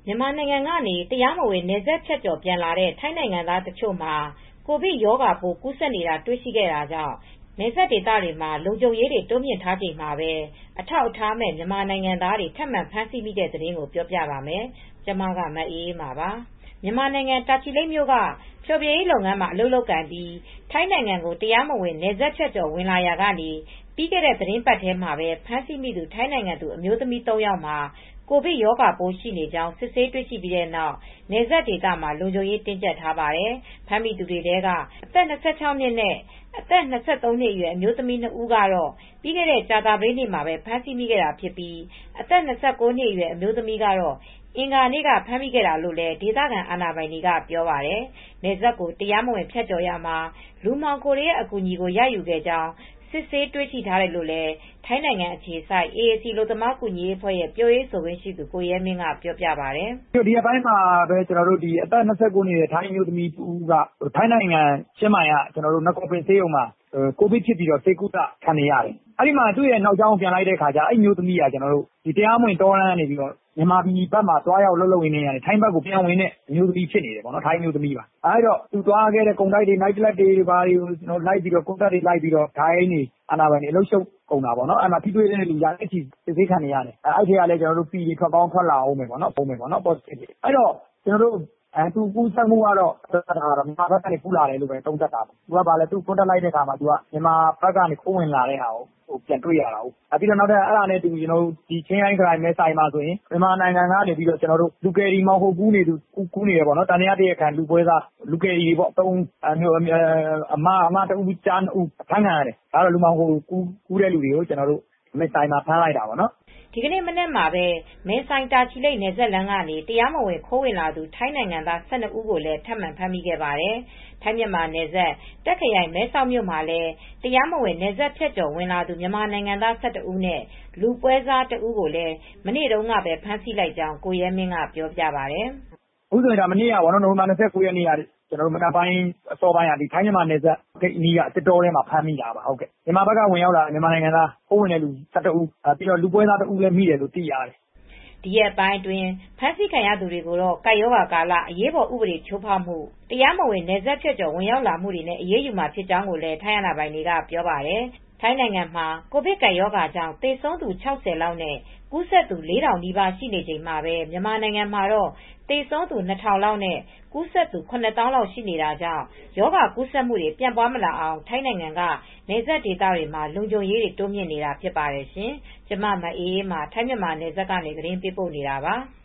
မြန်မာနိုင်ငံကနေတရားမဝင်နယ်စပ်ဖြတ်ကျော်ပြန်လာတဲ့ထိုင်းနိုင်ငံသားတချို့မှာကိုဗစ်ရောဂါပိုးကူးစက်နေတာတွေ့ရှိခဲ့တာကြောင့်နယ်စပ်ဒေသတွေမှာလုံခြုံရေးတွေတိုးမြှင့်ထားချိန်မှာပဲအထောက်အထားမဲ့မြန်မာနိုင်ငံသားတွေထပ်မံဖမ်းဆီးမိတဲ့သတင်းကိုပြောပြပါမယ်။ကျမကမအေးအေးပါပါ။မြန်မာနိုင်ငံတာချီလိတ်မြို့ကဖျော်ဖြေရေးလုပ်ငန်းမှာအလုပ်လုပ်ကိုင်ပြီးထိုင်းနိုင်ငံကိုတရားမဝင်နယ်စပ်ဖြတ်ကျော်ဝင်လာရာကနေပြီးခဲ့တဲ့သတင်းပတ်ထဲမှာပဲဖမ်းဆီးမိသူထိုင်းနိုင်ငံသူအမျိုးသမီး၃ယောက်မှာကိုဗစ်ရောဂါပိုးရှိနေကြောင်းစစ်ဆေးတွေ့ရှိပြီးတဲ့နောက်နယ်စပ်ဒေသမှာလုံခြုံရေးတင်းကျပ်ထားပါတယ်။ဖမ်းမိသူတွေထဲကအသက်26နှစ်နဲ့အသက်23နှစ်အရွယ်အမျိုးသမီး2ဦးကတော့ပြီးခဲ့တဲ့ကြာသပတေးနေ့မှာပဲဖမ်းဆီးမိခဲ့တာဖြစ်ပြီးအသက်29နှစ်အရွယ်အမျိုးသမီးကတော့အင်္ဂါနေ့ကဖမ်းမိခဲ့တာလို့လည်းဒေသခံအာဏာပိုင်တွေကပြောပါတယ်။နယ်စပ်ကိုတရားမဝင်ဖြတ်ကျော်ရမှာလူမှောင်ခိုတွေရဲ့အကူအညီကိုရယူခဲ့ကြောင်းစစ်ဆေးတွေ့ရှိထားတယ်လို့လည်းထိုင်းနိုင်ငံအခြေစိုက် AAC အလုပ်သမားကူညီရေးအဖွဲ့ရဲ့ပြောရေးဆိုခွင့်ရှိသူကိုရဲမင်းကပြောပြပါတယ်။ဒီအပိုင်းမှာပဲအသက်29နှစ်ထိုင်းအမျိုးသမီးတဦးကထိုင်းနိုင်ငံချင်းမိုင်ကနကော်ပင်ဆေးရုံမှာကိုဗစ်ဖြစ်ပြီးဆေးကုသခံနေရတယ်။အဲဒီမှာသူ့ရဲ့နောက်ကြောင်းပြန်လိုက်တဲ့အခါကျအဲဒီအမျိုးသမီးကတရားမဝင်တောလမ်းကနေမြန်မာပြည်ဘက်မှာသွားရောက်လုပ်ရင်းနဲ့ထိုင်းဘက်ကိုပြန်ဝင်တဲ့အမျိုးသမီးဖြစ်နေတယ်ထိုင်းအမျိုးသမီးပါ။အဲဒီတော့သူသွားခဲ့တဲ့ကုန်တိုက်တွေ Night Club တွေလိုက်ပြီးကွန်တက်တွေလိုက်ပြီးတော့ဒိုင်းတွေအာဏာပိုင်တွေအလုပ်ရှုပ်ကုန်တာပေါ့နော်။အဲဒီမှာထိတွေ့တဲ့လူရာနဲ့ချီစစ်ဆေးခံနေရတယ်။အဲဒီထဲကလည်းပီတွေထွက်ပေါင်းထွက်လာအောင်မယ်ပေါ့နော်။ positive တွေအဲဒီတော့သူကူးစက်မှုကတော့မြန်မာဘက်ကနေကူးလာတယ်လို့ပဲသုံးသပ်တာပေါ့။သူကသူကွန်တက်လိုက်တဲ့အခါမှာမြန်မာဘက်ကနေခိုးဝင်လာတဲ့ဟာကိုပြန်တွေ့ရတာကို။ပြီးတော့နောက်ထပ်အဲဒါနဲ့တူချင်းရိုင်းခရိုင်မဲဆိုင်မှာဆိုရင်မြန်မာနိုင်ငံကနေလူကယ်ရီမှောင်ခိုကူးနေတယ်ပေါ့နော်။သံသယတရားခံလူပွဲစားလူကယ်ရီတွေပေါ့အမတဦးကျား2ဦးအဖမ်းခံရတယ်။ဒါကတော့လူမှောင်ခိုကူးတဲ့လူတွေကိုမဲဆိုင်မှာဖမ်းလိုက်တာပေါ့နော်။ဒီကနေ့မနက်မှာပဲမဲဆိုင်တာချီလိတ်နယ်စပ်လမ်းကနေတရားမဝင်ခိုးဝင်လာသူထိုင်းနိုင်ငံသား12ဦးကိုလည်းထပ်မံဖမ်းမိခဲ့ပါတယ်။ထိုင်းမြန်မာနယ်စပ်တက်ခရိုင်မဲဆောက်မြို့မှာလည်းတရားမဝင်နယ်စပ်ဖြတ်ကျော်ဝင်လာသူမြန်မာနိုင်ငံသား12ဦးနဲ့လူပွဲစား1ဦးကိုလည်းမနေ့တုန်းကပဲဖမ်းဆီးလိုက်ကြောင်းကိုရဲမင်းကပြောပြပါတယ်။အခုဆိုရင်မနေ့ကနိုဝင်ဘာ29ရက်နေ့ကမနက်ပိုင်းအစောပိုင်းကထိုင်းမြန်မာနယ်စပ်ဂိတ်အနီးကသစ်တောထဲမှာဖမ်းမိတာပါ။မြန်မာဘက်ကဝင်ရောက်လာတဲ့မြန်မာနိုင်ငံသားခိုးဝင်တဲ့လူ12ဦးပြီးတော့လူပွဲစား1ဦးလည်းမိတယ်လို့သိရတယ်။ဒီရက်ပိုင်းအတွင်းဖမ်းဆီးခံရသူတွေကိုတော့ကပ်ရောဂါကာလအရေးပေါ်ဥပဒေချိုးဖောက်မှုတရားမဝင်နယ်စပ်ဖြတ်ကျော်ဝင်ရောက်လာမှုတွေနဲ့အရေးယူမှာဖြစ်ကြောင်းကိုလည်းထိုင်းအာဏာပိုင်တွေကပြောပါတယ်။ထိုင်းနိုင်ငံမှာကိုဗစ်ကပ်ရောဂါကြောင့်သေဆုံးသူ60လောက်နဲ့ကူးစက်သူ4000နီးပါးရှိနေချိန်မှာပဲမြန်မာနိုင်ငံမှာတော့သေဆုံးသူ2000လောက်နဲ့ကူးစက်သူ9000လောက်ရှိနေတာကြောင့်ရောဂါကူးစက်မှုတွေပြန့်ပွားမလာအောင်ထိုင်းနိုင်ငံကနယ်စပ်ဒေသတွေမှာလုံခြုံရေးတွေတိုးမြှင့်နေတာဖြစ်ပါတယ်ရှင်။ကျမမအေးအေးမာထိုင်းမြန်မာနယ်စပ်ကနေသတင်းပေးပို့နေတာပါ။